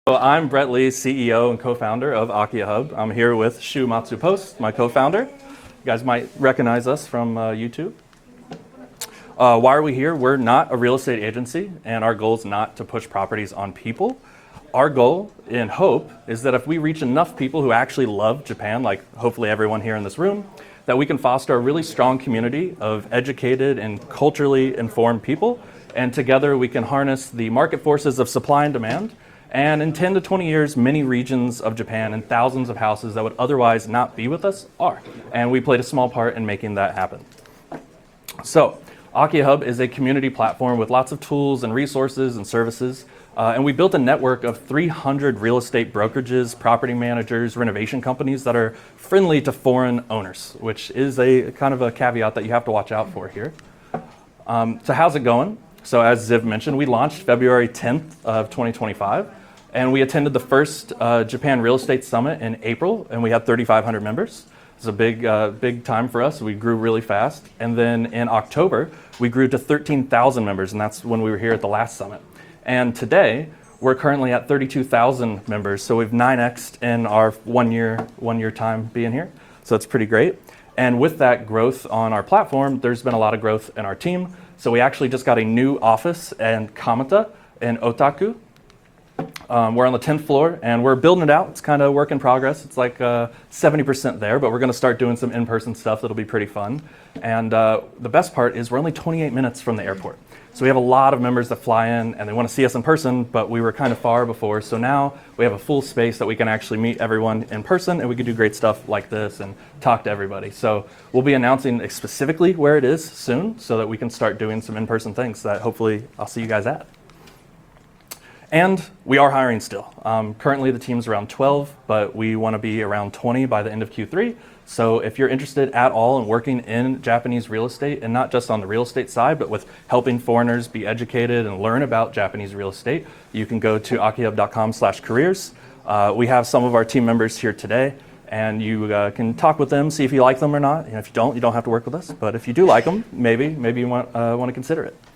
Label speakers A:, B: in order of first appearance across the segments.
A: So I'm Brett Lee, CEO and co-founder of Akia Hub. I'm here with Shu Matsupost, my co-founder. You guys might recognize us from YouTube. Why are we here? We're not a real estate agency, and our goal is not to push properties on people. Our goal and hope is that if we reach enough people who actually love Japan, like hopefully everyone here in this room, that we can foster a really strong community of educated and culturally informed people, and together we can harness the market forces of supply and demand. And in 10 to 20 years, many regions of Japan and thousands of houses that would otherwise not be with us are. And we played a small part in making that happen. So, Akia Hub is a community platform with lots of tools and resources and services. And we built a network of 300 real estate brokerages, property managers, renovation companies that are friendly to foreign owners, which is a kind of a caveat that you have to watch out for here. So how's it going? So as Ziv mentioned, we launched February 10th of 2025. And we attended the first Japan Real Estate Summit in April, and we had 3,500 members. It's a big time for us. We grew really fast. And then in October, we grew to 13,000 members, and that's when we were here at the last summit. And today, we're currently at 32,000 members, so we've 9x'd in our one year time being here. So it's pretty great. And with that growth on our platform, there's been a lot of growth in our team. So we actually just got a new office in Kamata in Otaku. We're on the 10th floor and we're building it out. It's kind of a work in progress. It's like 70% there, but we're going to start doing some in-person stuff that'll be pretty fun. And the best part is we're only 28 minutes from the airport. So we have a lot of members that fly in and they want to see us in person, but we were kind of far before. So now we have a full space that we can actually meet everyone in person, and we can do great stuff like this and talk to everybody. So we'll be announcing specifically where it is soon so that we can start doing some in-person things that hopefully I'll see you guys at. And we are hiring still. Currently the team's around 12, but we want to be around 20 by the end of Q3. So if you're interested at all in working in Japanese real estate, and not just on the real estate side, but with helping foreigners be educated and learn about Japanese real estate, you can go to akihub.com/careers. We have some of our team members here today, and you can talk with them, see if you like them or not. And if you don't have to work with us. But if you do like them, maybe you want to consider it.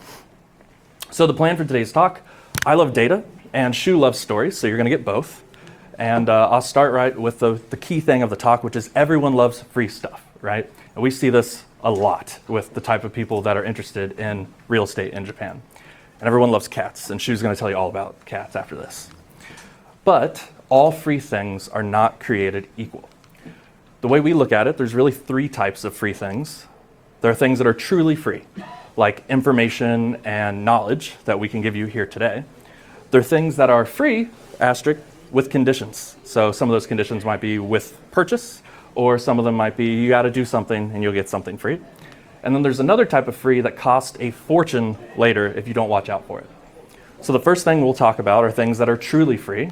A: So the plan for today's talk, I love data, and Shu loves stories, so you're going to get both. And I'll start right with the key thing of the talk, which is everyone loves free stuff, right? And we see this a lot with the type of people that are interested in real estate in Japan. And everyone loves cats, and Shu's going to tell you all about cats after this. But all free things are not created equal. The way we look at it, there's really three types of free things. There are things that are truly free, like information and knowledge that we can give you here today. There are things that are free, asterisk, with conditions. So some of those conditions might be with purchase, or some of them might be you got to do something and you'll get something free. And then there's another type of free that costs a fortune later if you don't watch out for it. So the first thing we'll talk about are things that are truly free,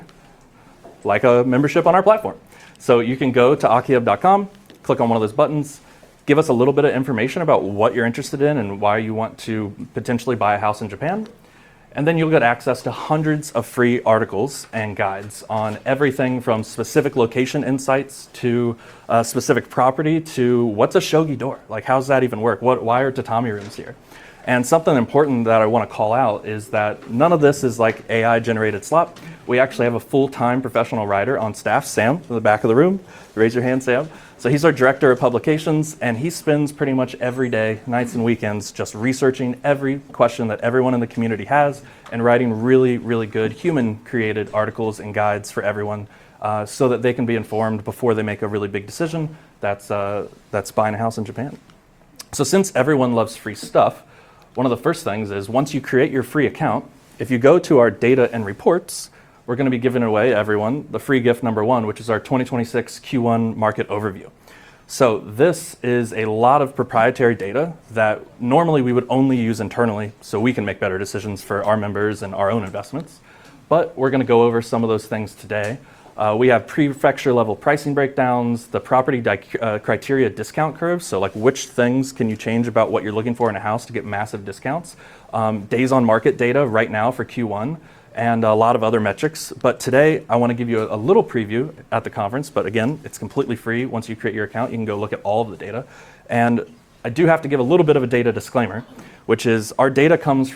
A: like a membership on our platform. So you can go to akihub.com, click on one of those buttons, give us a little bit of information about what you're interested in and why you want to potentially buy a house in Japan. And then you'll get access to hundreds of free articles and guides on everything from specific location insights to specific property to what's a shogi door? Like, how's that even work? Why are tatami rooms here? And something important that I want to call out is that none of this is like AI generated slop. We actually have a full-time professional writer on staff, Sam, in the back of the room. Raise your hand, Sam. So he's our director of publications, and he spends pretty much every day, nights and weekends, just researching every question that everyone in the community has and writing really, really good human-created articles and guides for everyone so that they can be informed before they make a really big decision that's buying a house in Japan. So since everyone loves free stuff, one of the first things is once you create your free account, if you go to our data and reports, we're going to be giving away everyone the free gift number one, which is our 2026 Q1 market overview. So this is a lot of proprietary data that normally we would only use internally so we can make better decisions for our members and our own investments. But we're going to go over some of those things today. We have prefecture level pricing breakdowns, the property criteria discount curves, so like which things can you change about what you're looking for in a house to get massive discounts, days on market data right now for Q1, and a lot of other metrics. But today, I want to give you a little preview at the conference, but again, it's completely free. Once you create your account, you can go look at all of the data. And I do have to give a little bit of a data disclaimer, which is our data comes from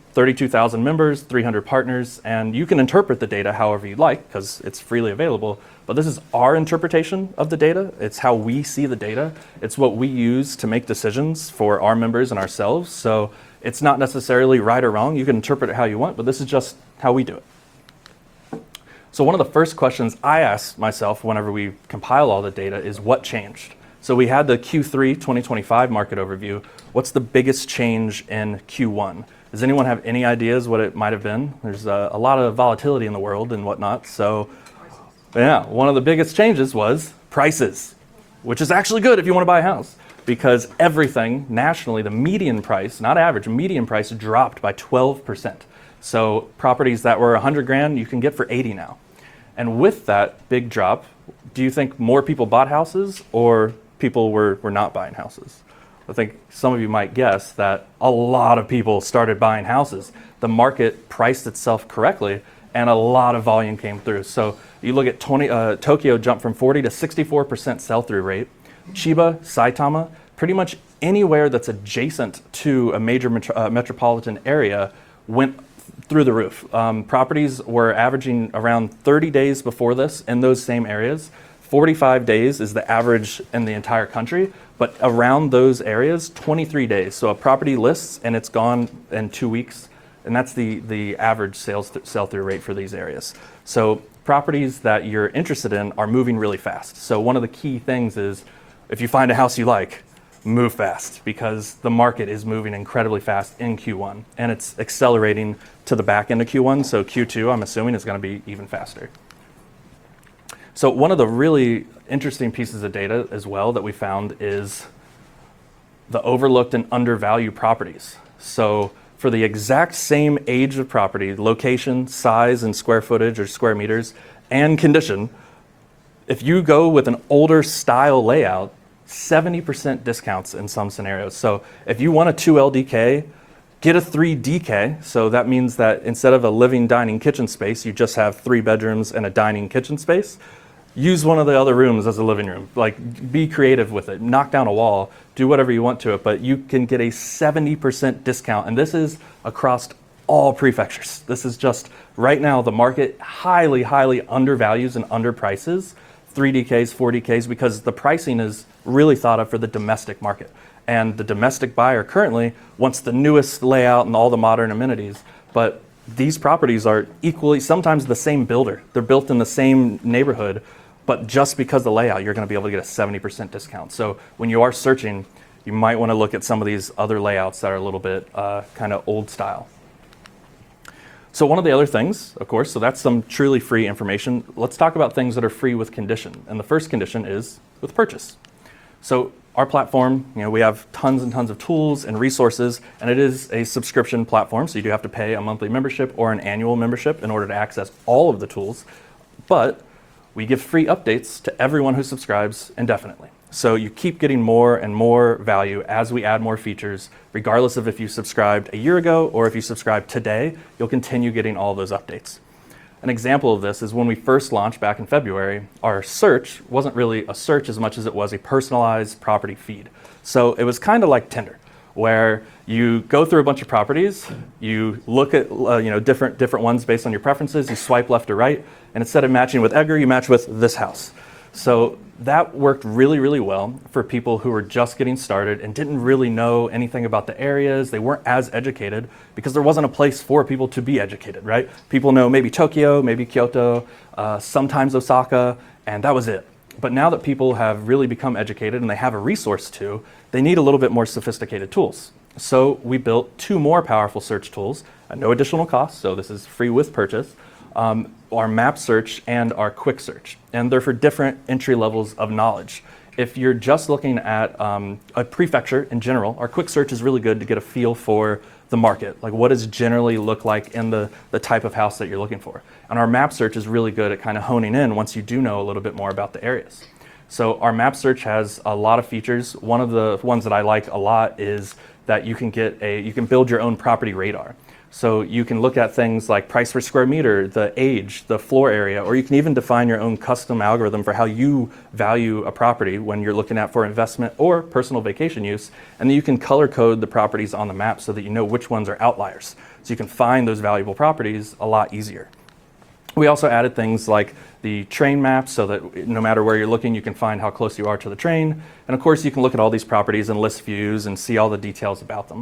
A: 32,000 members, 300 partners, and you can interpret the data however you like because it's freely available. But this is our interpretation of the data. It's how we see the data. It's what we use to make decisions for our members and ourselves. So it's not necessarily right or wrong. You can interpret it how you want, but this is just how we do it. So one of the first questions I ask myself whenever we compile all the data is what changed? So we had the Q3 2025 market overview. What's the biggest change in Q1? Does anyone have any ideas what it might have been? There's a lot of volatility in the world and whatnot. So yeah, one of the biggest changes was prices, which is actually good if you want to buy a house because everything nationally, the median price, not average, median price dropped by 12%. So properties that were 100 grand, you can get for 80 now. And with that big drop, do you think more people bought houses or people were not buying houses? I think some of you might guess that a lot of people started buying houses. The market priced itself correctly and a lot of volume came through. So you look at Tokyo jumped from 40 to 64% sell-through rate. Chiba, Saitama, pretty much anywhere that's adjacent to a major metropolitan area went through the roof. Properties were averaging around 30 days before this in those same areas. 45 days is the average in the entire country, but around those areas, 23 days. So a property lists and it's gone in 2 weeks, and that's the average sell-through rate for these areas. So properties that you're interested in are moving really fast. So one of the key things is if you find a house you like, move fast because the market is moving incredibly fast in Q1 and it's accelerating to the back end of Q1. So Q2, I'm assuming, is going to be even faster. So one of the really interesting pieces of data as well that we found is the overlooked and undervalued properties. So for the exact same age of property, location, size, and square footage or square meters, and condition, if you go with an older style layout, 70% discounts in some scenarios. So if you want a 2LDK, get a 3DK. So that means that instead of a living, dining, kitchen space, you just have 3 bedrooms and a dining kitchen space. Use one of the other rooms as a living room. Like, be creative with it. Knock down a wall. Do whatever you want to it. But you can get a 70% discount. And this is across all prefectures. This is just, right now, the market highly, highly undervalues and underprices 3DKs, 4DKs, because the pricing is really thought of for the domestic market. And the domestic buyer currently wants the newest layout and all the modern amenities. But these properties are equally, sometimes the same builder. They're built in the same neighborhood, but just because of the layout, you're going to be able to get a 70% discount. So when you are searching, you might want to look at some of these other layouts that are a little bit kind of old style. So one of the other things, of course, so that's some truly free information. Let's talk about things that are free with condition. And the first condition is with purchase. So our platform, we have tons and tons of tools and resources, and it is a subscription platform. So you do have to pay a monthly membership or an annual membership in order to access all of the tools. But we give free updates to everyone who subscribes indefinitely. So you keep getting more and more value as we add more features, regardless of if you subscribed a year ago or if you subscribe today, you'll continue getting all those updates. An example of this is when we first launched back in February, our search wasn't really a search as much as it was a personalized property feed. So it was kind of like Tinder, where you go through a bunch of properties, you look at different ones based on your preferences, you swipe left or right, and instead of matching with Edgar, you match with this house. So that worked really, really well for people who were just getting started and didn't really know anything about the areas. They weren't as educated because there wasn't a place for people to be educated, right? People know maybe Tokyo, maybe Kyoto, sometimes Osaka, and that was it. But now that people have really become educated and they have a resource to, they need a little bit more sophisticated tools. So we built 2 more powerful search tools at no additional cost, so this is free with purchase. Our map search and our quick search. And they're for different entry levels of knowledge. If you're just looking at a prefecture in general, our quick search is really good to get a feel for the market. Like, what does generally look like in the type of house that you're looking for? And our map search is really good at kind of honing in once you do know a little bit more about the areas. So our map search has a lot of features. One of the ones that I like a lot is that you can build your own property radar. So you can look at things like price per square meter, the age, the floor area, or you can even define your own custom algorithm for how you value a property when you're looking at for investment or personal vacation use. And then you can color code the properties on the map so that you know which ones are outliers. So you can find those valuable properties a lot easier. We also added things like the train map so that no matter where you're looking, you can find how close you are to the train. And of course, you can look at all these properties and list views and see all the details about them.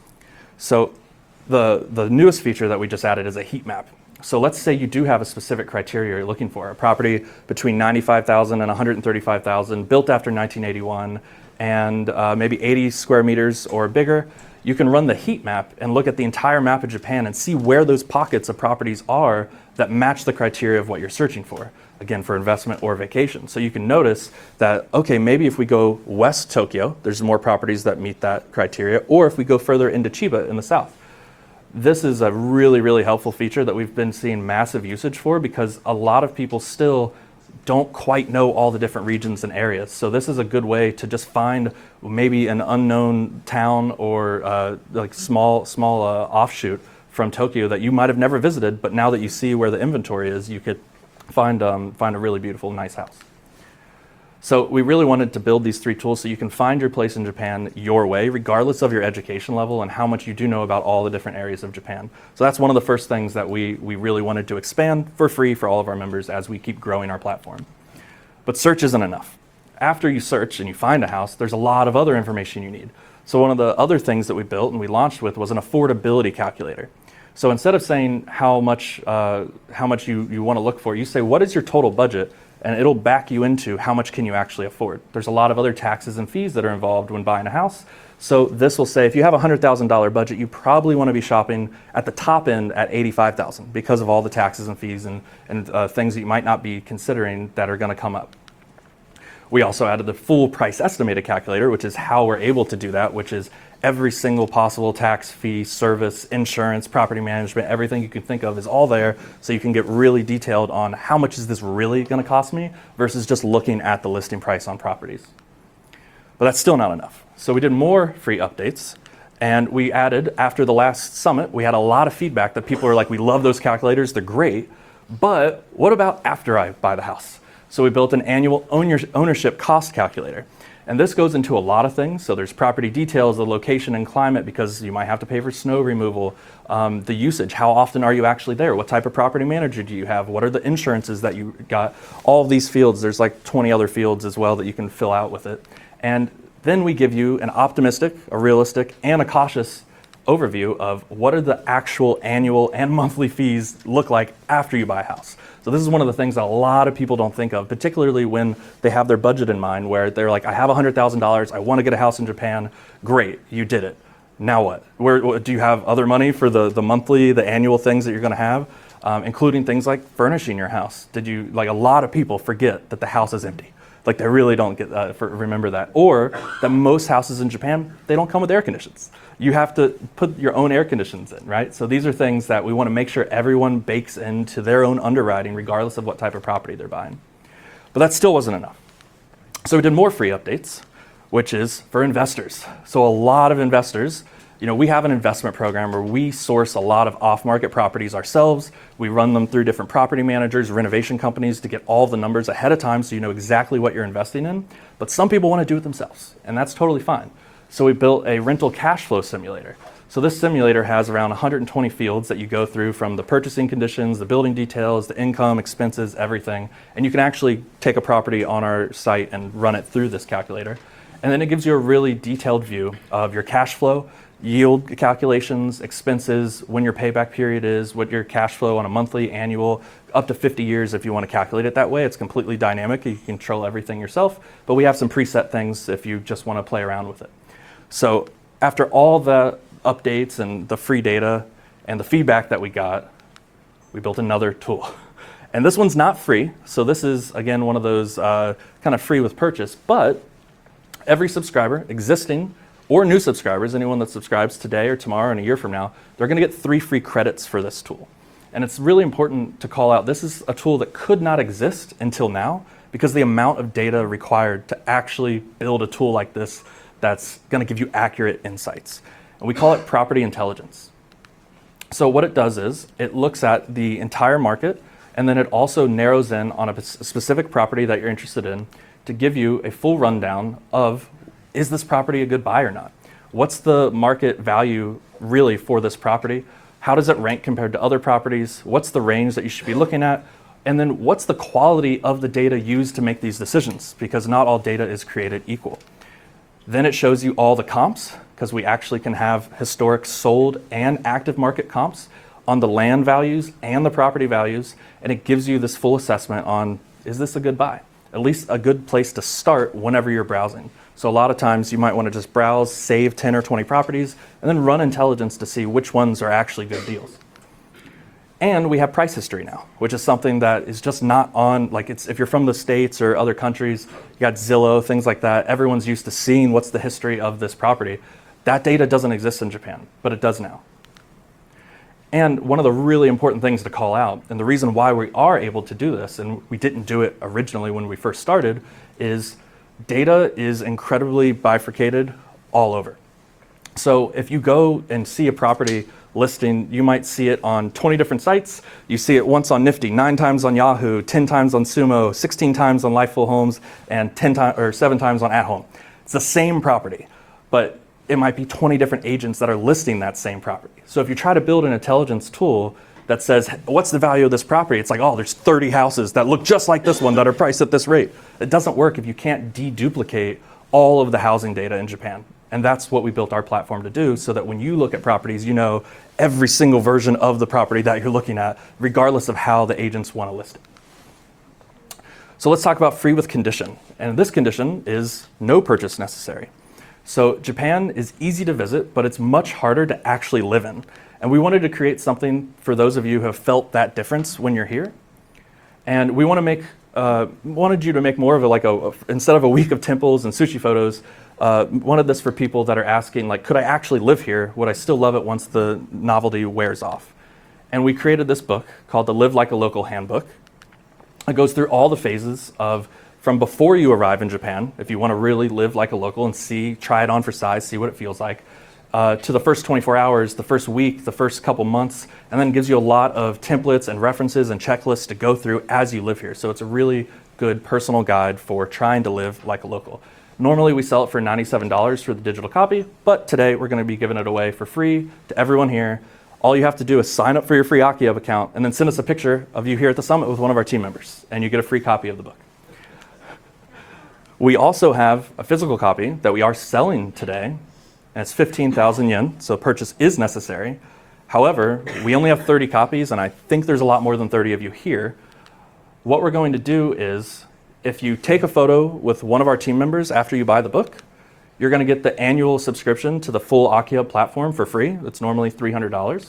A: So the newest feature that we just added is a heat map. So let's say you do have a specific criteria you're looking for, a property between 95,000 and 135,000, built after 1981, and maybe 80 square meters or bigger. You can run the heat map and look at the entire map of Japan and see where those pockets of properties are that match the criteria of what you're searching for, again, for investment or vacation. So you can notice that, okay, maybe if we go west Tokyo, there's more properties that meet that criteria, or if we go further into Chiba in the south. This is a really, really helpful feature that we've been seeing massive usage for because a lot of people still don't quite know all the different regions and areas. So this is a good way to just find maybe an unknown town or like small offshoot from Tokyo that you might have never visited, but now that you see where the inventory is, you could find a really beautiful, nice house. So we really wanted to build these 3 tools so you can find your place in Japan your way, regardless of your education level and how much you do know about all the different areas of Japan. So that's one of the first things that we really wanted to expand for free for all of our members as we keep growing our platform. But search isn't enough. After you search and you find a house, there's a lot of other information you need. So one of the other things that we built and we launched with was an affordability calculator. So instead of saying how much you want to look for, you say, what is your total budget? And it'll back you into how much can you actually afford. There's a lot of other taxes and fees that are involved when buying a house. So this will say if you have a $100,000 budget, you probably want to be shopping at the top end at $85,000 because of all the taxes and fees and things that you might not be considering that are going to come up. We also added the full price estimated calculator, which is how we're able to do that, which is every single possible tax, fee, service, insurance, property management, everything you can think of is all there. So you can get really detailed on how much is this really going to cost me versus just looking at the listing price on properties. But that's still not enough. So we did more free updates. And we added, after the last summit, we had a lot of feedback that people were like, we love those calculators, they're great. But what about after I buy the house? So we built an annual ownership cost calculator. And this goes into a lot of things. So there's property details, the location and climate, because you might have to pay for snow removal, the usage, how often are you actually there? What type of property manager do you have? What are the insurances that you got? All of these fields, there's like 20 other fields as well that you can fill out with it. And then we give you an optimistic, a realistic, and a cautious overview of what are the actual annual and monthly fees look like after you buy a house. So this is one of the things that a lot of people don't think of, particularly when they have their budget in mind, where they're like, I have $100,000, I want to get a house in Japan. Great, you did it. Now what? Where do you have other money for the monthly, the annual things that you're going to have, including things like furnishing your house? Like a lot of people forget that the house is empty. Like they really don't remember that. Or that most houses in Japan, they don't come with air conditions. You have to put your own air conditions in, right? So these are things that we want to make sure everyone bakes into their own underwriting, regardless of what type of property they're buying. But that still wasn't enough. So we did more free updates, which is for investors. So a lot of investors, we have an investment program where we source a lot of off-market properties ourselves. We run them through different property managers, renovation companies to get all the numbers ahead of time so you know exactly what you're investing in. But some people want to do it themselves, and that's totally fine. So we built a rental cash flow simulator. So this simulator has around 120 fields that you go through, from the purchasing conditions, the building details, the income, expenses, everything. And you can actually take a property on our site and run it through this calculator. And then it gives you a really detailed view of your cash flow, yield calculations, expenses, when your payback period is, what your cash flow on a monthly, annual, up to 50 years if you want to calculate it that way. It's completely dynamic. You can control everything yourself, but we have some preset things if you just want to play around with it. So after all the updates and the free data and the feedback that we got, we built another tool. And this one's not free. So this is, again, one of those kind of free with purchase, but every subscriber, existing or new subscribers, anyone that subscribes today or tomorrow and a year from now, they're going to get 3 free credits for this tool. And it's really important to call out, this is a tool that could not exist until now because the amount of data required to actually build a tool like this that's going to give you accurate insights. And we call it property intelligence. So what it does is it looks at the entire market, and then it also narrows in on a specific property that you're interested in to give you a full rundown of, is this property a good buy or not? What's the market value really for this property? How does it rank compared to other properties? What's the range that you should be looking at? And then what's the quality of the data used to make these decisions? Because not all data is created equal. Then it shows you all the comps, because we actually can have historic sold and active market comps on the land values and the property values, and it gives you this full assessment on, is this a good buy? At least a good place to start whenever you're browsing. So a lot of times you might want to just browse, save 10 or 20 properties, and then run intelligence to see which ones are actually good deals. And we have price history now, which is something that is just not on, like if you're from the States or other countries, you got Zillow, things like that, everyone's used to seeing what's the history of this property. That data doesn't exist in Japan, but it does now. And one of the really important things to call out, and the reason why we are able to do this, and we didn't do it originally when we first started, is data is incredibly bifurcated all over. So if you go and see a property listing, you might see it on 20 different sites. You see it once on Nifty, 9 times on Yahoo, 10 times on Sumo, 16 times on Lifeful Homes, and 7 times on At Home. It's the same property, but it might be 20 different agents that are listing that same property. So if you try to build an intelligence tool that says, what's the value of this property? It's like, oh, there's 30 houses that look just like this one that are priced at this rate. It doesn't work if you can't deduplicate all of the housing data in Japan. And that's what we built our platform to do, so that when you look at properties, you know every single version of the property that you're looking at, regardless of how the agents want to list it. So let's talk about free with condition. And this condition is no purchase necessary. So Japan is easy to visit, but it's much harder to actually live in. And we wanted to create something for those of you who have felt that difference when you're here. And we wanted you to make more of instead of a week of temples and sushi photos, wanted this for people that are asking, like, could I actually live here? Would I still love it once the novelty wears off? And we created this book called the Live Like a Local Handbook. It goes through all the phases of from before you arrive in Japan, if you want to really live like a local and try it on for size, see what it feels like, to the first 24 hours, the first week, the first couple months, and then gives you a lot of templates and references and checklists to go through as you live here. So it's a really good personal guide for trying to live like a local. Normally we sell it for $97 for the digital copy, but today we're going to be giving it away for free to everyone here. All you have to do is sign up for your free AkiHub account and then send us a picture of you here at the summit with one of our team members, and you get a free copy of the book. We also have a physical copy that we are selling today, and it's 15,000 yen, so purchase is necessary. However, we only have 30 copies, and I think there's a lot more than 30 of you here. What we're going to do is, if you take a photo with one of our team members after you buy the book, you're going to get the annual subscription to the full AkiHub platform for free. It's normally $300.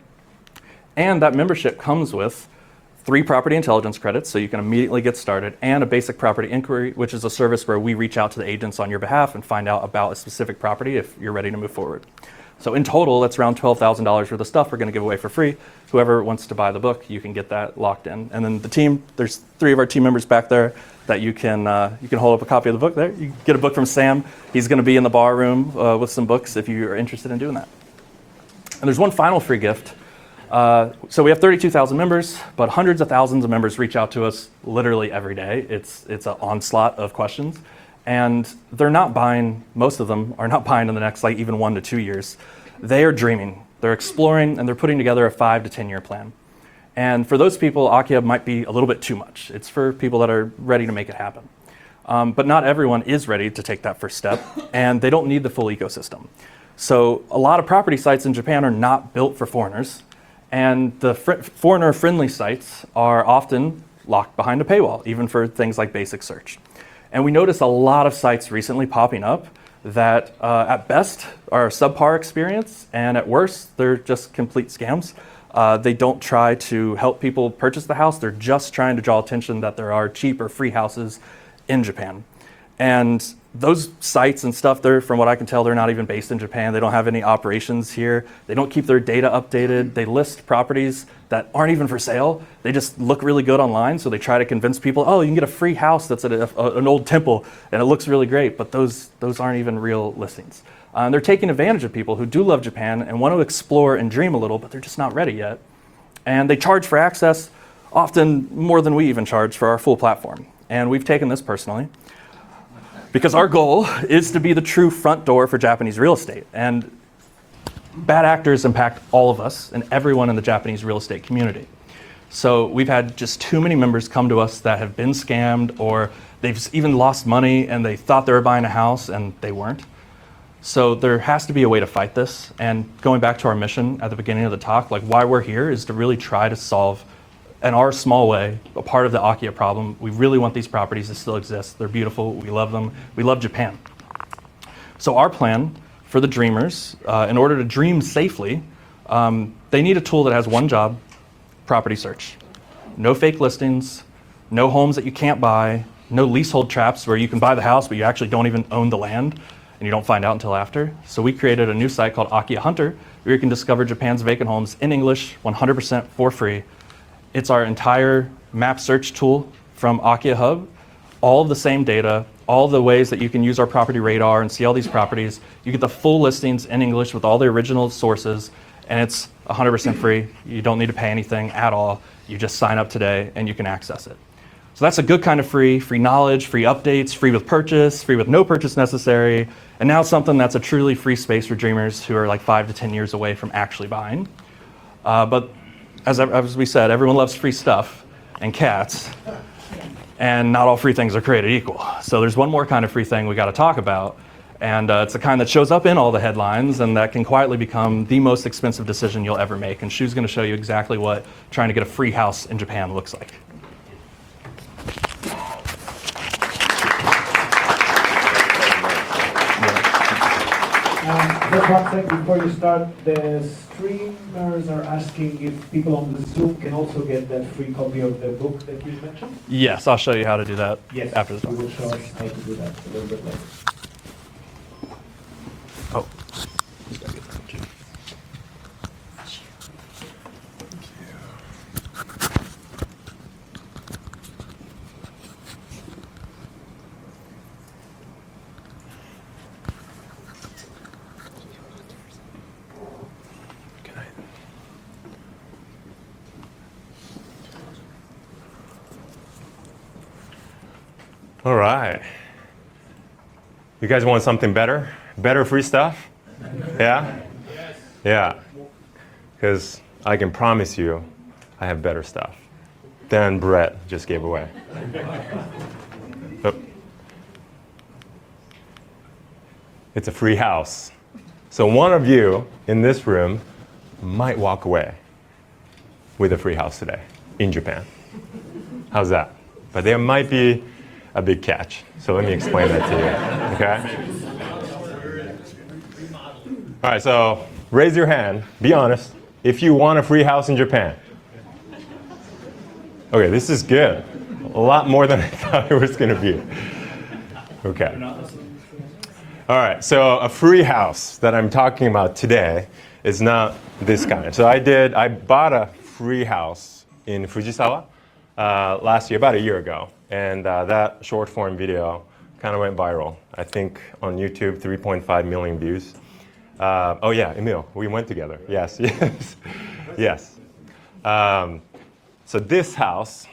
A: And that membership comes with 3 property intelligence credits, so you can immediately get started, and a basic property inquiry, which is a service where we reach out to the agents on your behalf and find out about a specific property if you're ready to move forward. So in total, that's around $12,000 worth of stuff we're going to give away for free. Whoever wants to buy the book, you can get that locked in. And then the team, there's 3 of our team members back there that you can hold up a copy of the book there. You get a book from Sam. He's going to be in the bar room with some books if you are interested in doing that. And there's one final free gift. So we have 32,000 members, but hundreds of thousands of members reach out to us literally every day. It's an onslaught of questions. And they're not buying, most of them are not buying in the next even 1 to 2 years. They are dreaming, they're exploring, and they're putting together a 5 to 10 year plan. And for those people, AkiHub might be a little bit too much. It's for people that are ready to make it happen. But not everyone is ready to take that first step, and they don't need the full ecosystem. So a lot of property sites in Japan are not built for foreigners, and the foreigner-friendly sites are often locked behind a paywall, even for things like basic search. And we noticed a lot of sites recently popping up that at best are a subpar experience, and at worst, they're just complete scams. They don't try to help people purchase the house. They're just trying to draw attention that there are cheap or free houses in Japan. And those sites and stuff, from what I can tell, they're not even based in Japan. They don't have any operations here. They don't keep their data updated. They list properties that aren't even for sale. They just look really good online, so they try to convince people, oh, you can get a free house that's at an old temple, and it looks really great, but those aren't even real listings. And they're taking advantage of people who do love Japan and want to explore and dream a little, but they're just not ready yet. And they charge for access, often more than we even charge for our full platform. And we've taken this personally, because our goal is to be the true front door for Japanese real estate. And bad actors impact all of us and everyone in the Japanese real estate community. So we've had just too many members come to us that have been scammed, or they've even lost money and they thought they were buying a house and they weren't. So there has to be a way to fight this. And going back to our mission at the beginning of the talk, like why we're here is to really try to solve, in our small way, a part of the Akiya problem. We really want these properties to still exist. They're beautiful. We love them. We love Japan. So our plan for the dreamers, in order to dream safely, they need a tool that has one job: property search. No fake listings, no homes that you can't buy, no leasehold traps where you can buy the house but you actually don't even own the land and you don't find out until after. So we created a new site called Akiya Hunter, where you can discover Japan's vacant homes in English 100% for free. It's our entire map search tool from Akiya Hub, all of the same data, all the ways that you can use our property radar and see all these properties. You get the full listings in English with all the original sources, and it's 100% free. You don't need to pay anything at all. You just sign up today and you can access it. So that's a good kind of free knowledge, free updates, free with purchase, free with no purchase necessary, and now something that's a truly free space for dreamers who are like 5 to 10 years away from actually buying. But as we said, everyone loves free stuff and cats, and not all free things are created equal. So there's one more kind of free thing we got to talk about, and it's the kind that shows up in all the headlines and that can quietly become the most expensive decision you'll ever make. And Shu's going to show you exactly what trying to get a free house in Japan looks like.
B: Just one thing before you start, the streamers are asking if people on the Zoom can also get that free copy of the book that you mentioned.
A: Yes, I'll show you how to do that
B: Yes,
A: after the talk.
B: you will show us how to do that a little bit later.
A: Oh.
C: All right. You guys want something better? Better free stuff? Yeah? Yeah. Because I can promise you I have better stuff than Brett just gave away. Oh. It's a free house. So one of you in this room might walk away with a free house today in Japan. How's that? But there might be a big catch. So let me explain that to you, okay? All right, so raise your hand, be honest, if you want a free house in Japan. Okay, this is good. A lot more than I thought it was gonna be. Okay. All right, so a free house that I'm talking about today is not this kind. So I bought a free house in Fujisawa last year, about a year ago. And that short form video kind of went viral. I think on YouTube, 3.5 million views. Oh yeah, Emil, we went together. Yes, yes, yes. So this house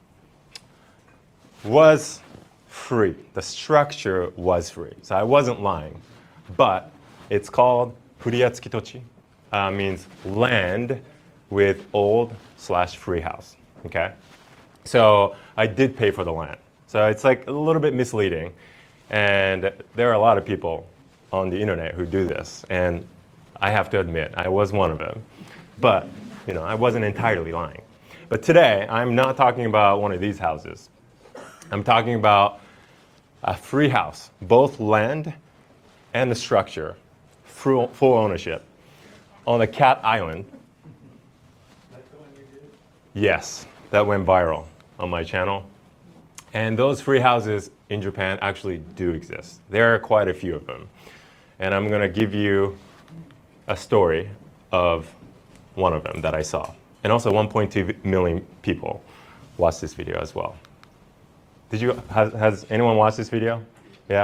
C: was free. The structure was free. So I wasn't lying. But it's called Furiatsuki Tochi, means land with old/free house, okay? So I did pay for the land. So it's like a little bit misleading. And there are a lot of people on the internet who do this. And I have to admit, I was one of them. But, you know, I wasn't entirely lying. But today, I'm not talking about one of these houses. I'm talking about a free house, both land and the structure, full ownership, on a Cat Island. That's the one you did? Yes, that went viral on my channel. And those free houses in Japan actually do exist. There are quite a few of them. And I'm going to give you a story of one of them that I saw. And also 1.2 million people watched this video as well. Has anyone watched this video? Yeah?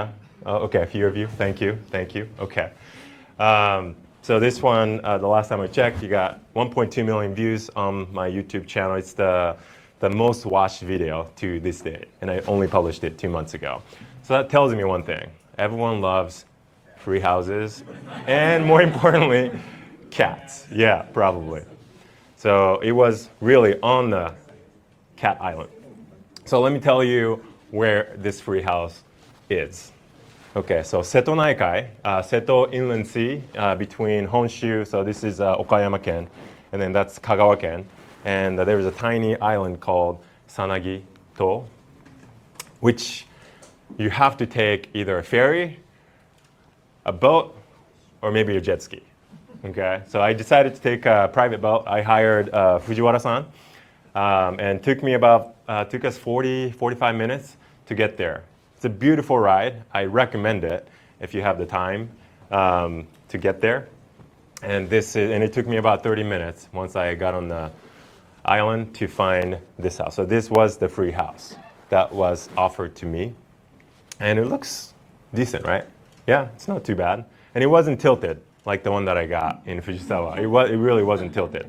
C: Oh, okay, a few of you. Thank you. Thank you. Okay. So this one, the last time I checked, you got 1.2 million views on my YouTube channel. It's the most watched video to this day, and I only published it 2 months ago. So that tells me one thing. Everyone loves free houses, and more importantly, cats. Yeah, probably. So it was really on the cat island. So let me tell you where this free house is. Okay, so Seto Naikai, Seto Inland Sea, between Honshu, so this is Okayama-ken, and then that's Kagawa-ken, and there is a tiny island called Sanagi-to, which you have to take either a ferry, a boat, or maybe a jet ski. Okay, so I decided to take a private boat. I hired Fujiwara-san, and took us 45 minutes to get there. It's a beautiful ride. I recommend it if you have the time to get there. And it took me about 30 minutes once I got on the island to find this house. So this was the free house that was offered to me. And it looks decent, right? Yeah, it's not too bad. And it wasn't tilted like the one that I got in Fujisawa. It really wasn't tilted.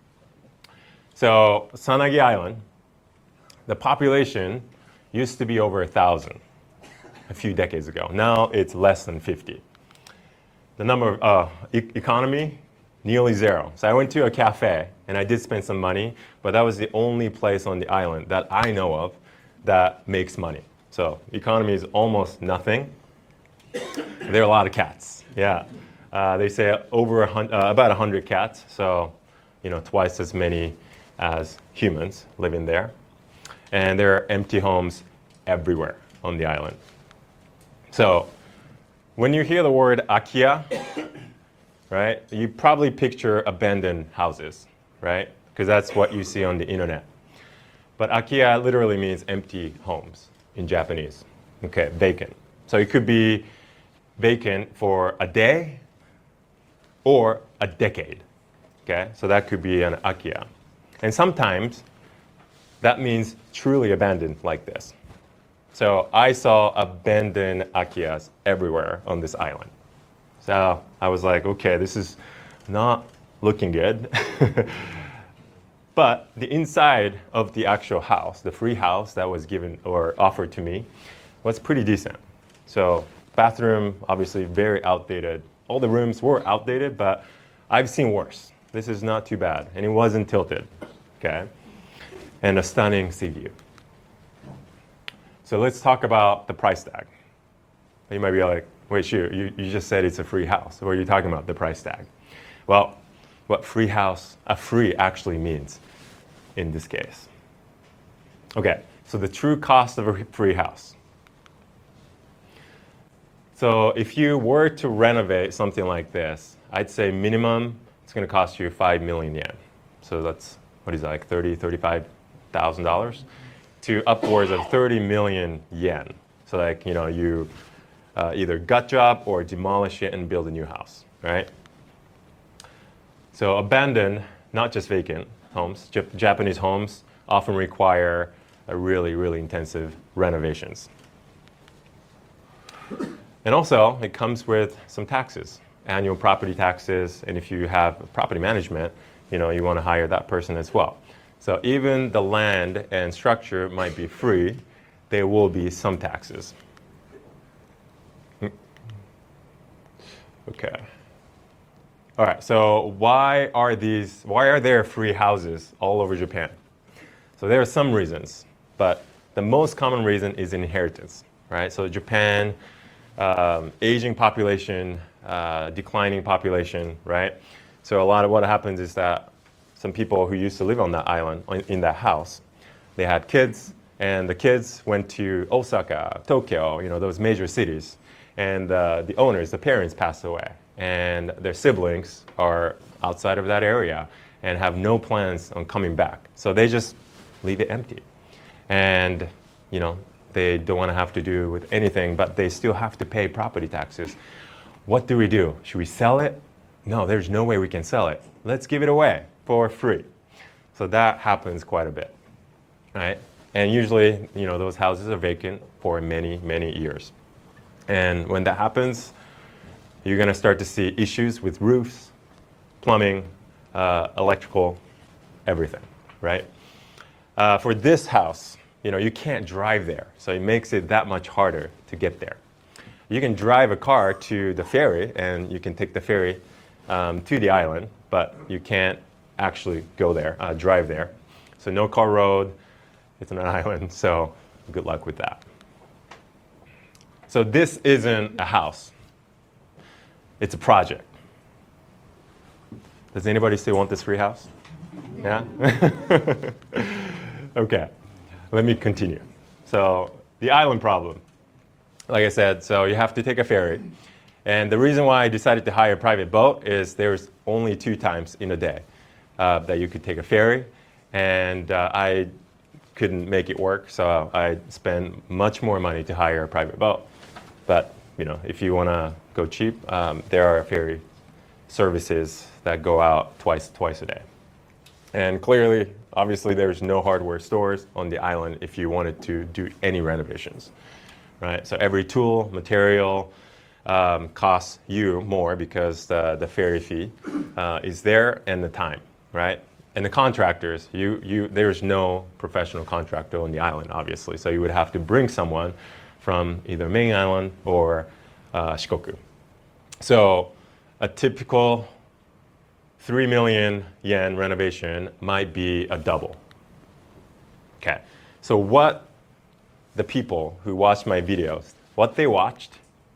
C: So Sanagi Island, the population used to be over 1,000 a few decades ago. Now it's less than 50. The number of economy, nearly zero. So I went to a cafe and I did spend some money, but that was the only place on the island that I know of that makes money. So economy is almost nothing. There are a lot of cats. Yeah, they say about 100 cats. So, twice as many as humans living there. And there are empty homes everywhere on the island. So when you hear the word Akiya, right, you probably picture abandoned houses, right? Because that's what you see on the internet. But Akiya literally means empty homes in Japanese. Okay, vacant. So it could be vacant for a day or a decade. Okay, so that could be an Akiya. And sometimes that means truly abandoned like this. So I saw abandoned Akiyas everywhere on this island. So I was like, okay, this is not looking good. But the inside of the actual house, the free house that was given or offered to me, was pretty decent. So bathroom, obviously very outdated. All the rooms were outdated, but I've seen worse. This is not too bad. And it wasn't tilted, okay? And a stunning sea view. So let's talk about the price tag. You might be like, wait, shoot, you just said it's a free house. What are you talking about, the price tag? Well, what a free actually means in this case. Okay, so the true cost of a free house. So if you were to renovate something like this, I'd say minimum it's going to cost you 5 million yen. So that's, what is that, like $35,000 to upwards of 30 million yen. So like, you either gut job or demolish it and build a new house, right? So abandoned, not just vacant homes, Japanese homes often require a really, really intensive renovations. And also, it comes with some taxes, annual property taxes, and if you have property management, you want to hire that person as well. So even the land and structure might be free, there will be some taxes. Okay. All right, so why are there free houses all over Japan? So there are some reasons, but the most common reason is inheritance, right? So Japan, aging population, declining population, right? So a lot of what happens is that some people who used to live on that island, in that house, they had kids, and the kids went to Osaka, Tokyo, those major cities, and the owners, the parents, passed away, and their siblings are outside of that area and have no plans on coming back. So they just leave it empty. And, they don't want to have to do with anything, but they still have to pay property taxes. What do we do? Should we sell it? No, there's no way we can sell it. Let's give it away for free. So that happens quite a bit, right? And usually, those houses are vacant for many, many years. And when that happens, you're going to start to see issues with roofs, plumbing, electrical, everything, right? For this house, you can't drive there, so it makes it that much harder to get there. You can drive a car to the ferry, and you can take the ferry to the island, but you can't actually go there, drive there. So no car road, it's an island, so good luck with that. So this isn't a house. It's a project. Does anybody still want this free house? Yeah? Okay, let me continue. So the island problem. Like I said, so you have to take a ferry. And the reason why I decided to hire a private boat is there's only 2 times in a day that you could take a ferry. And I couldn't make it work, so I spent much more money to hire a private boat. But if you want to go cheap, there are ferry services that go out twice a day. And clearly, obviously, there's no hardware stores on the island if you wanted to do any renovations, right? So every tool, material costs you more because the ferry fee is there and the time, right? And the contractors, there's no professional contractor on the island, obviously. So you would have to bring someone from either main island or Shikoku. So a typical 3 million yen renovation might be a double. Okay, so what the people who watched my videos, what they watched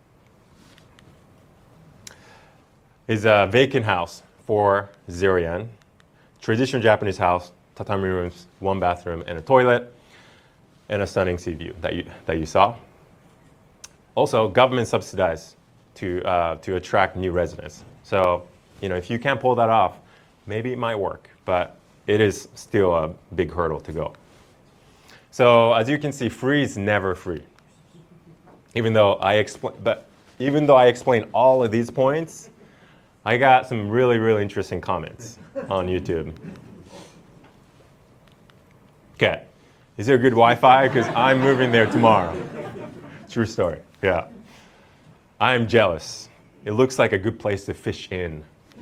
C: is a vacant house for 0 yen, traditional Japanese house, tatami rooms, 1 bathroom and a toilet, and a stunning sea view that you saw. Also, government subsidized to attract new residents. So, if you can't pull that off, maybe it might work, but it is still a big hurdle to go. So, as you can see, free is never free. Even though I explain all of these points, I got some really, really interesting comments on YouTube. Okay, is there good Wi-Fi? Because I'm moving there tomorrow. True story. Yeah. I'm jealous. It looks like a good place to fish in.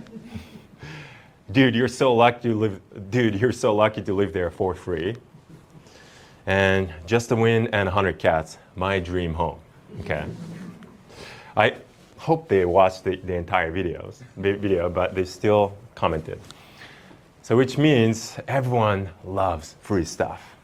C: Dude, you're so lucky to live there for free. And just a win and 100 cats, my dream home. Okay. I hope they watched the entire video, but they still commented. So which means everyone loves free stuff.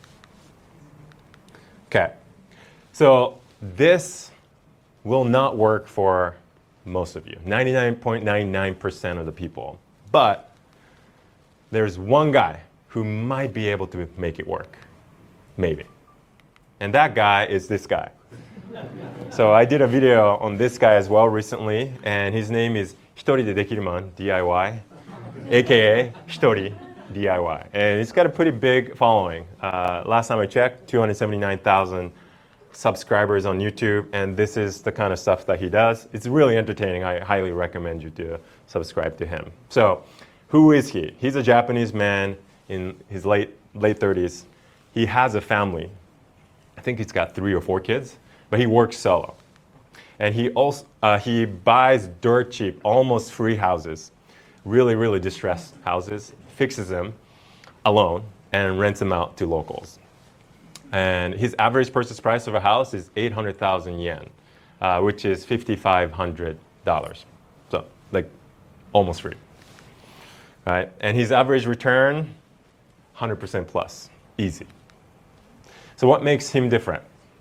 C: Okay. So this will not work for most of you, 99.99% of the people. But there's one guy who might be able to make it work, maybe. And that guy is this guy. So I did a video on this guy as well recently, and his name is Hitori de Dekiruman DIY, aka Hitori DIY. And he's got a pretty big following. Last time I checked, 279,000 subscribers on YouTube, and this is the kind of stuff that he does. It's really entertaining. I highly recommend you to subscribe to him. So, who is he? He's a Japanese man in his late 30s. He has a family. I think he's got 3 or 4 kids, but he works solo. And he buys dirt cheap, almost free houses, really, really distressed houses, fixes them alone, and rents them out to locals. And his average purchase price of a house is 800,000 yen, which is $5,500. So, like, almost free, right? And his average return, 100% plus, easy. So what makes him different?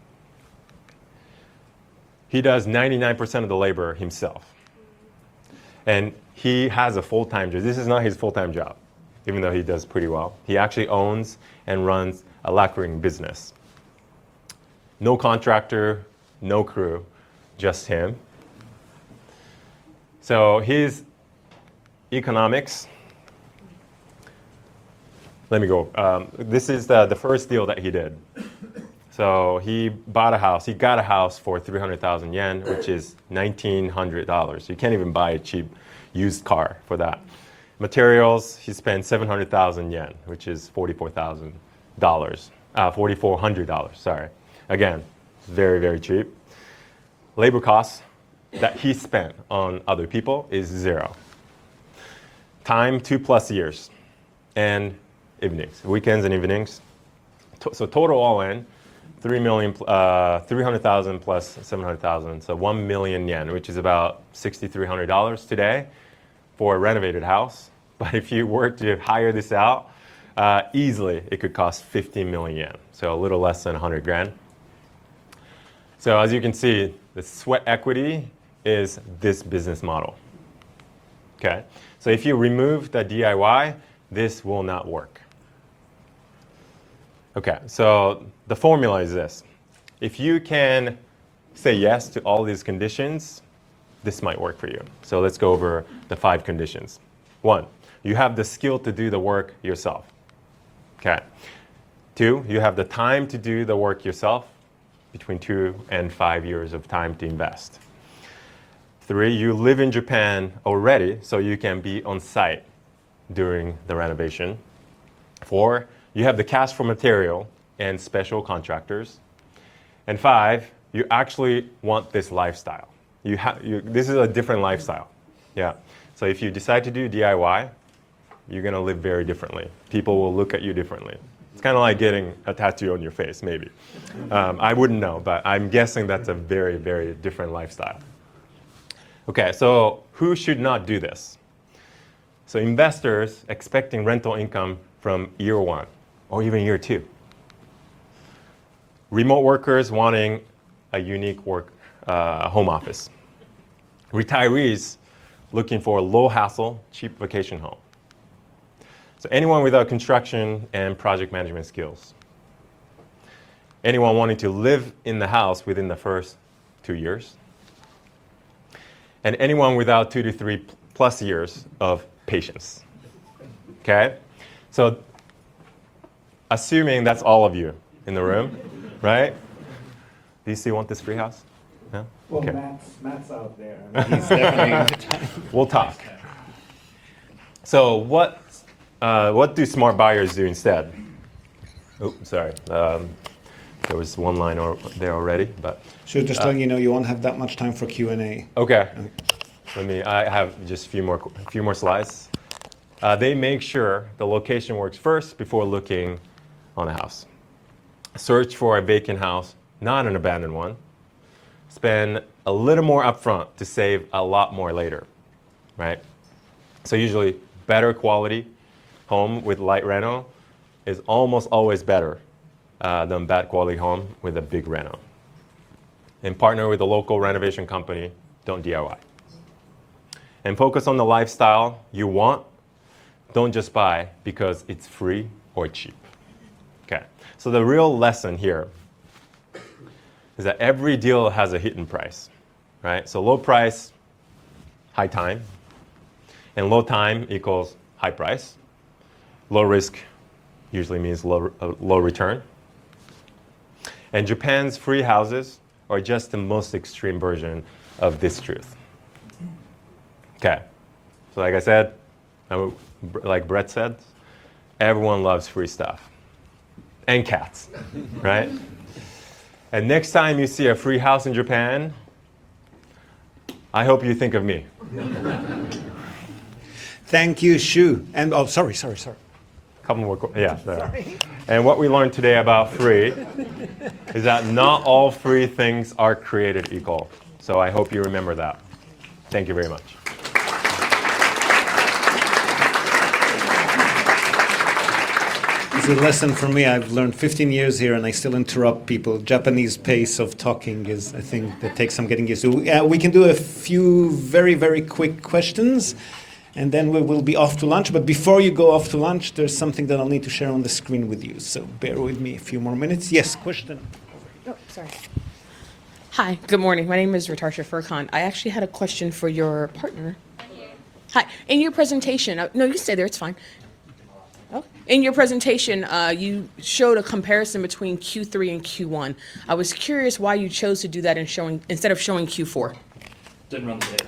C: He does 99% of the labor himself. And he has a full-time job. This is not his full-time job, even though he does pretty well. He actually owns and runs a lacquering business. No contractor, no crew, just him. So his economics, let me go. This is the first deal that he did. So he got a house for 300,000 yen, which is $1,900. You can't even buy a cheap used car for that. Materials, he spent 700,000 yen, which is $4,400, sorry. Again, very, very cheap. labor costs that he spent on other people is 0. Time, 2+ years, and evenings, weekends and evenings. So total all in, 300,000 plus 700,000, so 1 million yen, which is about $6,300 today for a renovated house. But if you were to hire this out, easily it could cost 15 million yen, so a little less than 100 grand. So as you can see, the sweat equity is this business model. Okay, so if you remove the DIY, this will not work. Okay, so the formula is this. If you can say yes to all these conditions, this might work for you. So let's go over the 5 conditions. 1, you have the skill to do the work yourself. Okay. 2, you have the time to do the work yourself, between 2 and 5 years of time to invest. 3, you live in Japan already, so you can be on site during the renovation. 4, you have the cash for material and special contractors. And 5, you actually want this lifestyle. This is a different lifestyle. Yeah. So if you decide to do DIY, you're going to live very differently. People will look at you differently. It's kind of like getting a tattoo on your face, maybe. I wouldn't know, but I'm guessing that's a very, very different lifestyle. Okay, so who should not do this? So investors expecting rental income from year 1 or even year 2. Remote workers wanting a unique home office. Retirees looking for a low hassle, cheap vacation home. So anyone without construction and project management skills. Anyone wanting to live in the house within the first 2 years. And anyone without 2 to 3+ years of patience. Okay? So assuming that's all of you in the room, right? Do you still want this free house? No?
B: Well,
C: Okay.
B: Matt's out there.
D: He's definitely.
C: We'll talk. So what do smart buyers do instead? Oh, sorry. There was one line there already, but
D: Sure, just letting you know, you won't have that much time for Q&A.
C: okay. I have just a few more slides. They make sure the location works first before looking on a house. Search for a vacant house, not an abandoned one. Spend a little more upfront to save a lot more later, right? So usually better quality home with light reno is almost always better than bad quality home with a big reno. And partner with a local renovation company, don't DIY. And focus on the lifestyle you want. Don't just buy because it's free or cheap. Okay, so the real lesson here is that every deal has a hidden price, right? So low price, high time, and low time equals high price. Low risk usually means low return. And Japan's free houses are just the most extreme version of this truth. Okay, so like I said, like Brett said, everyone loves free stuff. And cats, right? And next time you see a free house in Japan, I hope you think of me.
D: Thank you, Shu. And oh, sorry.
C: Couple more, yeah. There. And what we learned today about free is that not all free things are created equal. So I hope you remember that. Thank you very much.
D: It's a lesson for me. I've learned 15 years here and I still interrupt people. Japanese pace of talking is, I think, that takes some getting used to. We can do a few very, very quick questions and then we will be off to lunch. But before you go off to lunch, there's something that I'll need to share on the screen with you. So bear with me a few more minutes. Yes, question.
E: Oh, sorry. Hi, good morning. My name is Ritarsha Furkan. I actually had a question for your partner. Hi. In your presentation, no, you stay there, it's fine. Oh. In your presentation, you showed a comparison between Q3 and Q1. I was curious why you chose to do that instead of showing Q4.
A: Didn't run the data.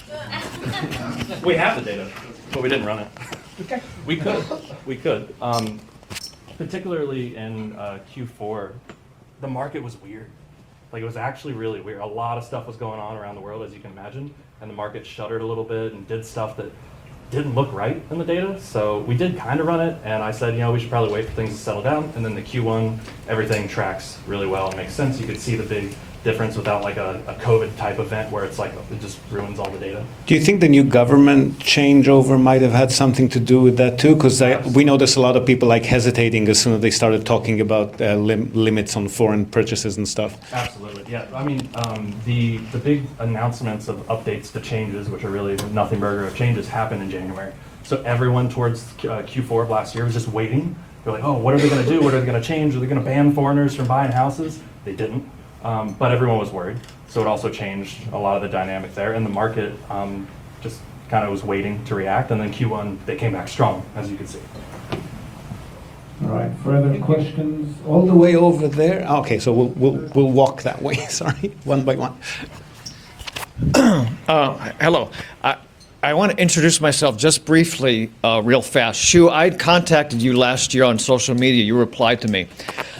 A: We have the data, but we didn't run it.
E: Okay.
A: We could. Particularly in Q4, the market was weird. Like, it was actually really weird. A lot of stuff was going on around the world, as you can imagine, and the market shuddered a little bit and did stuff that didn't look right in the data. So we did kind of run it, and I said, we should probably wait for things to settle down. And then the Q1, everything tracks really well. It makes sense. You could see the big difference without like a COVID type event where it's like it just ruins all the data.
D: Do you think the new government changeover might have had something to do with that too? Because we noticed a lot of people like hesitating as soon as they started talking about limits on foreign purchases and stuff.
A: Absolutely, yeah. I mean, the big announcements of updates to changes, which are really nothing burger of changes, happened in January. So everyone towards Q4 of last year was just waiting. They're like, oh, what are they going to do? What are they going to change? Are they going to ban foreigners from buying houses? They didn't. But everyone was worried, so it also changed a lot of the dynamic there, and the market just kind of was waiting to react, and then Q1, they came back strong, as you can see.
B: All right, further questions?
D: All the way over there? Okay, so we'll walk that way, sorry, one by one.
F: Hello. I want to introduce myself just briefly, real fast. Shu, I'd contacted you last year on social media. You replied to me.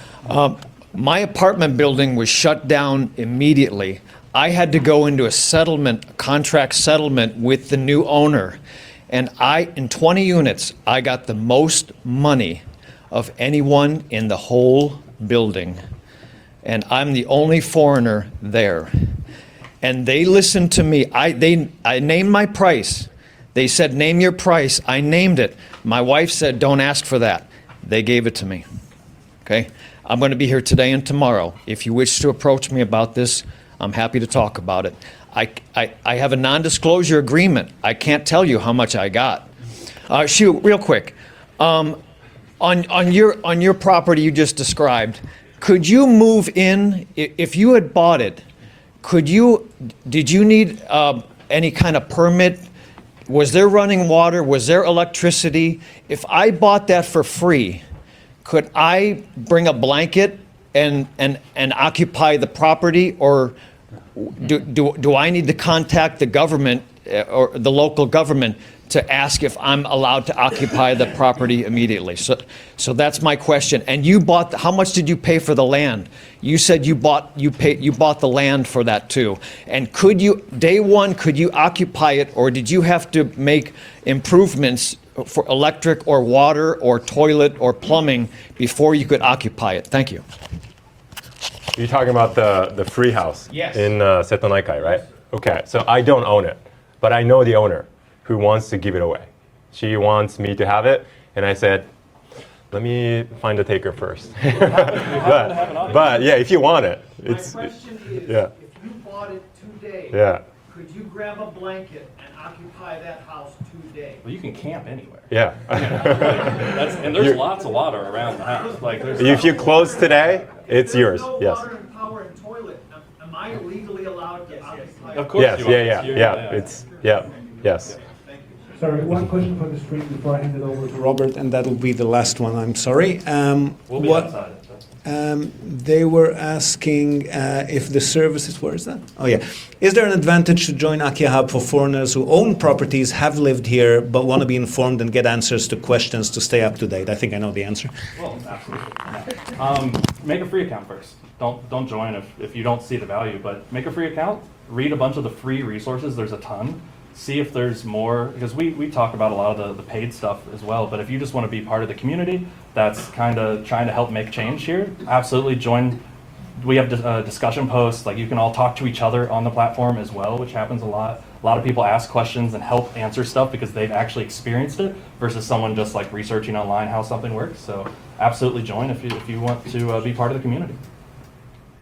F: My apartment building was shut down immediately. I had to go into a contract settlement with the new owner. And in 20 units, I got the most money of anyone in the whole building. And I'm the only foreigner there. And they listened to me. I named my price. They said, name your price. I named it. My wife said, don't ask for that. They gave it to me. Okay? I'm going to be here today and tomorrow. If you wish to approach me about this, I'm happy to talk about it. I have a non-disclosure agreement. I can't tell you how much I got. Shu, real quick. On your property you just described, could you move in, if you had bought it, did you need any kind of permit? Was there running water? Was there electricity? If I bought that for free, could I bring a blanket and occupy the property, or do I need to contact the government or the local government to ask if I'm allowed to occupy the property immediately? So that's my question. And you bought, how much did you pay for the land? You said you bought the land for that too. And could you, day one, could you occupy it, or did you have to make improvements for electric or water or toilet or plumbing before you could occupy it? Thank you.
C: You're talking about the free house
F: Yes.
C: in Seto Naikai, right? Okay, so I don't own it, but I know the owner who wants to give it away. She wants me to have it, and I said, let me find a taker first. but yeah, if you want it, it's
G: My question is,
C: yeah.
G: if you bought it today,
C: Yeah.
G: could you grab a blanket and occupy that house today?
A: Well, you can camp anywhere.
C: Yeah.
A: And there's lots of water around the house. Like, there's
C: If you close today, it's yours.
G: There's no
C: Yes.
G: water and power and toilet. Am I legally allowed to occupy?
A: Of course
C: Yes.
A: you are.
C: Yeah.
A: You're-
C: It's yeah. Yes.
B: Sorry, one question from the screen before I hand it over to
D: Robert, and that'll be the last one, I'm sorry.
A: We'll be outside.
D: They were asking if the services, where is that? Oh yeah. Is there an advantage to join Akia Hub for foreigners who own properties, have lived here, but want to be informed and get answers to questions to stay up to date? I think I know the answer.
A: Well, absolutely. Make a free account first. Don't join if you don't see the value, but make a free account. Read a bunch of the free resources. There's a ton. See if there's more, because we talk about a lot of the paid stuff as well, but if you just want to be part of the community that's kind of trying to help make change here, absolutely join. We have discussion posts, like you can all talk to each other on the platform as well, which happens a lot. A lot of people ask questions and help answer stuff because they've actually experienced it versus someone just like researching online how something works. So absolutely join if you want to be part of the community.